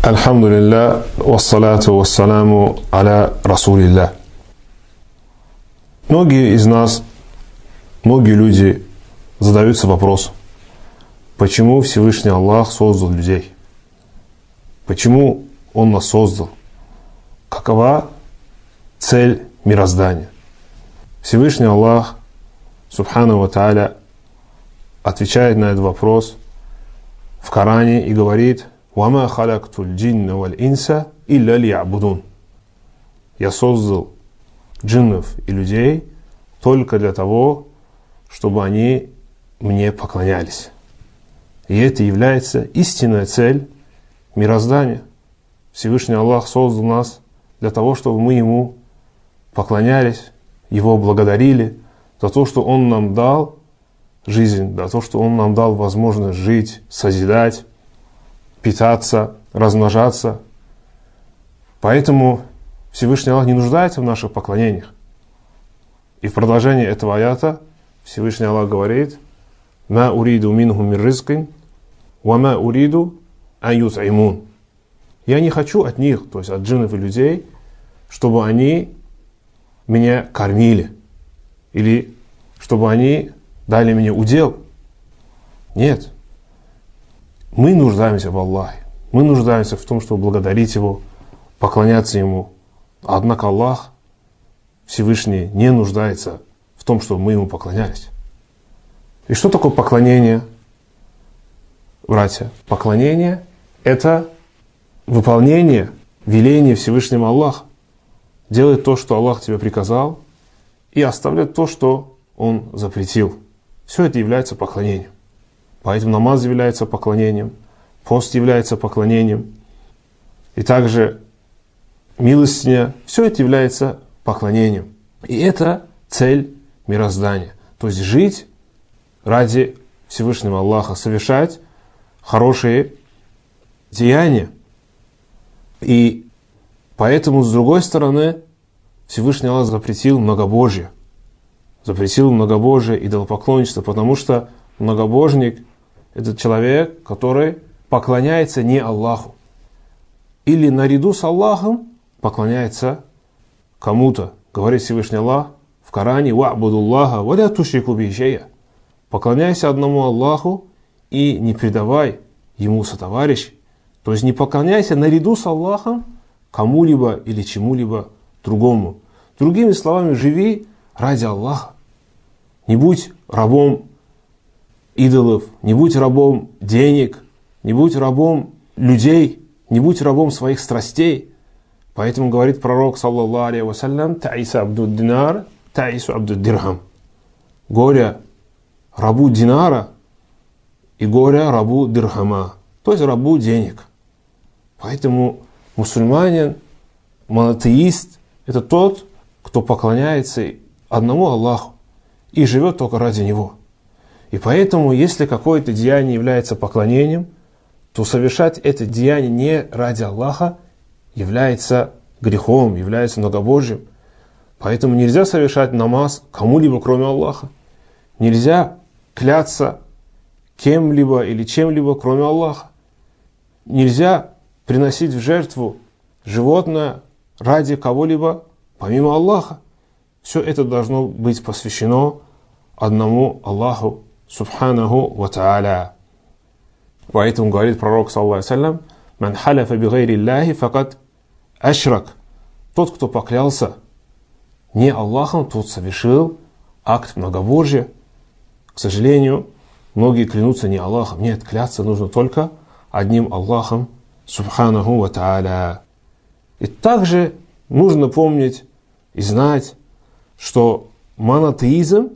Альхамдулилля, вассалату вассаляму аля расулилля. Многие из нас, многие люди задаются вопросом, почему Всевышний Аллах создал людей? Почему Он нас создал? Какова цель мироздания? Всевышний Аллах, субхану ва тааля, отвечает на этот вопрос в Коране и говорит: «Вама халактуль джинна валь инса илля лиябудун». Я создал джиннов и людей только для того, чтобы они мне поклонялись. И это является истинная цель мироздания. Всевышний Аллах создал нас для того, чтобы мы Ему поклонялись, Его благодарили за то, что Он нам дал жизнь, за то, что Он нам дал возможность жить, созидать, питаться, размножаться. Поэтому Всевышний Аллах не нуждается в наших поклонениях. И в продолжении этого аята Всевышний Аллах говорит: «Ма уриду минхум мир ризкин, ва ма уриду ан ют'имун». Я не хочу от них, то есть от джиннов и людей, чтобы они меня кормили, или чтобы они дали мне удел. Нет. Мы нуждаемся в Аллахе. Мы нуждаемся в том, чтобы благодарить Его, поклоняться Ему. Однако Аллах, Всевышний, не нуждается в том, чтобы мы Ему поклонялись. И что такое поклонение, братья? Поклонение – это выполнение веления Всевышнего Аллаха. Делать то, что Аллах тебе приказал, и оставлять то, что Он запретил. Все это является поклонением. Поэтому намаз является поклонением, пост является поклонением, и также милостыня. Все это является поклонением. И это цель мироздания. То есть жить ради Всевышнего Аллаха, совершать хорошие деяния. И поэтому, с другой стороны, Всевышний Аллах запретил многобожие. Запретил многобожие, идолопоклонничество, потому что многобожник – это человек, который поклоняется не Аллаху. Или наряду с Аллахом поклоняется кому-то. Говорит Всевышний Аллах в Коране: «Ва'будуллаха ва ля тушрику бихи шай'а». Поклоняйся одному Аллаху и не предавай Ему сотоварищей. То есть не поклоняйся наряду с Аллахом кому-либо или чему-либо другому. Другими словами, живи ради Аллаха. Не будь рабом идолов, не будь рабом денег, не будь рабом людей, не будь рабом своих страстей. Поэтому говорит пророк, саллаллаху алейхи вассалям: «Таиса абдуд динар, таису абдуд дирхам». Горе рабу динара и горе рабу дирхама, то есть рабу денег. Поэтому мусульманин, монотеист – это тот, кто поклоняется одному Аллаху и живет только ради Него. И поэтому, если какое-то деяние является поклонением, то совершать это деяние не ради Аллаха является грехом, является многобожием. Поэтому нельзя совершать намаз кому-либо, кроме Аллаха. Нельзя кляться кем-либо или чем-либо, кроме Аллаха. Нельзя приносить в жертву животное ради кого-либо, помимо Аллаха. Все это должно быть посвящено одному Аллаху, субханаху ва тааля. Поэтому говорит пророк, саллаллаху алейхи вассалям: «Ман халяфа би гайри Аллахи факад ашрак». Тот, кто поклялся не Аллахом, тот совершил акт многобожия. К сожалению, многие клянутся не Аллахом. Нет, кляться нужно только одним Аллахом, субханаху ва тааля. И также нужно помнить и знать, что монотеизм,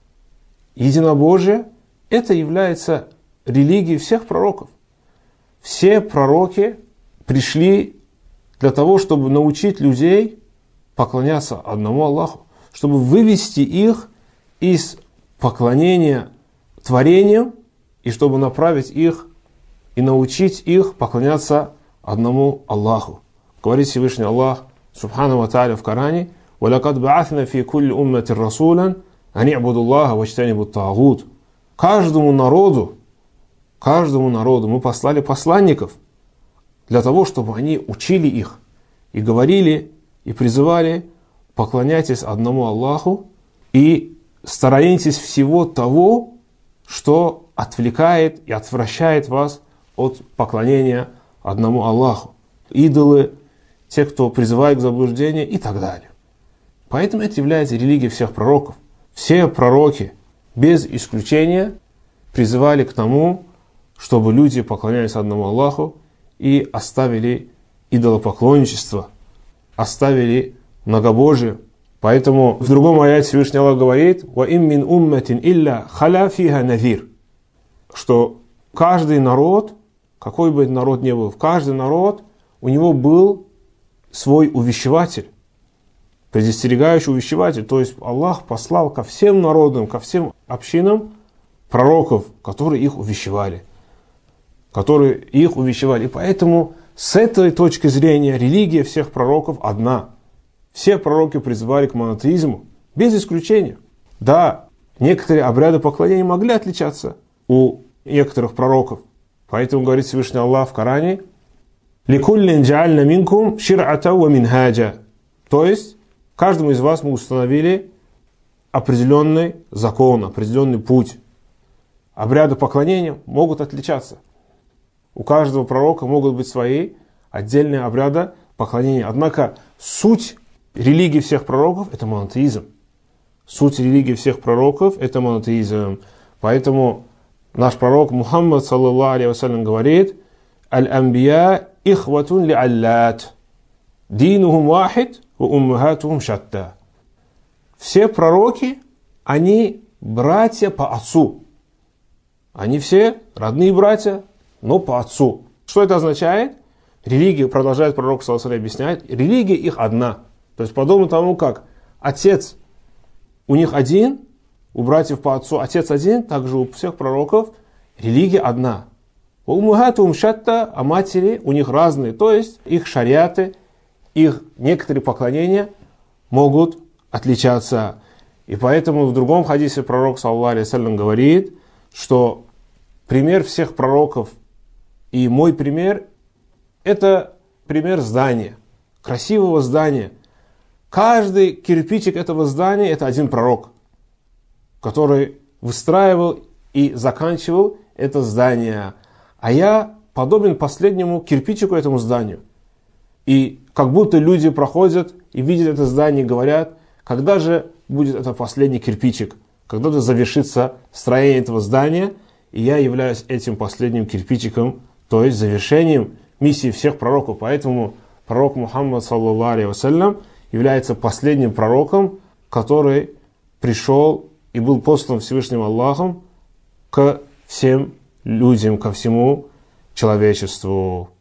единобожие, это является религией всех пророков. Все пророки пришли для того, чтобы научить людей поклоняться одному Аллаху, чтобы вывести их из поклонения творениям и чтобы направить их и научить их поклоняться одному Аллаху. Говорит Всевышний Аллах, субхану ва тааля, в Коране: «Валакад ба'аthna фи кулли уммати расулан ан и'буду Аллаха ваджтанибу ат-тагут». Каждому народу мы послали посланников для того, чтобы они учили их и говорили, и призывали: поклоняйтесь одному Аллаху и сторонитесь всего того, что отвлекает и отвращает вас от поклонения одному Аллаху. Идолы, те, кто призывает к заблуждению и так далее. Поэтому это является религией всех пророков. Все пророки, без исключения, призывали к тому, чтобы люди поклонялись одному Аллаху и оставили идолопоклонничество, оставили многобожие. Поэтому в другом аяте Всевышний Аллах говорит: «Ва им мин умматин илля халя фиха надир», что каждый народ, какой бы народ ни был, в каждый народ у него был свой увещеватель, предостерегающий увещеватель. То есть Аллах послал ко всем народам, ко всем общинам пророков, которые их увещевали. И поэтому с этой точки зрения религия всех пророков одна. Все пророки призывали к монотеизму, без исключения. Да, некоторые обряды поклонения могли отличаться у некоторых пророков. Поэтому говорит Всевышний Аллах в Коране: «Ликуллин джа'альна минкум шир'ата ва минхаджа». То есть, каждому из вас мы установили определенный закон, определенный путь. Обряды поклонения могут отличаться. У каждого пророка могут быть свои отдельные обряды поклонения. Однако суть религии всех пророков – это монотеизм. Суть религии всех пророков – это монотеизм. Поэтому наш пророк Мухаммад, саллаллаху алейхи вассалям, говорит: «Аль-амбия ихватун ли аллат, динухум вахид, ва уммахатухум шатта». Все пророки, они братья по отцу. Они все родные братья, но по отцу. Что это означает? Религия, продолжает пророк саллаллаху алейхи объяснять, религия их одна. То есть подобно тому, как отец у них один, у братьев по отцу отец один, также у всех пророков религия одна. У уммахатухум шатта, а матери у них разные. То есть их шариаты, их некоторые поклонения могут отличаться. И поэтому в другом хадисе пророк саллаллаху алейхи вассалям говорит, что пример всех пророков и мой пример – это пример здания, красивого здания. Каждый кирпичик этого здания – это один пророк, который выстраивал и заканчивал это здание. А я подобен последнему кирпичику этому зданию. И как будто люди проходят и видят это здание и говорят: когда же будет это последний кирпичик, когда же завершится строение этого здания, и я являюсь этим последним кирпичиком, то есть завершением миссии всех пророков. Поэтому пророк Мухаммад, саллаллаху алейхи вассалям, является последним пророком, который пришел и был послан Всевышним Аллахом к всем людям, ко всему человечеству.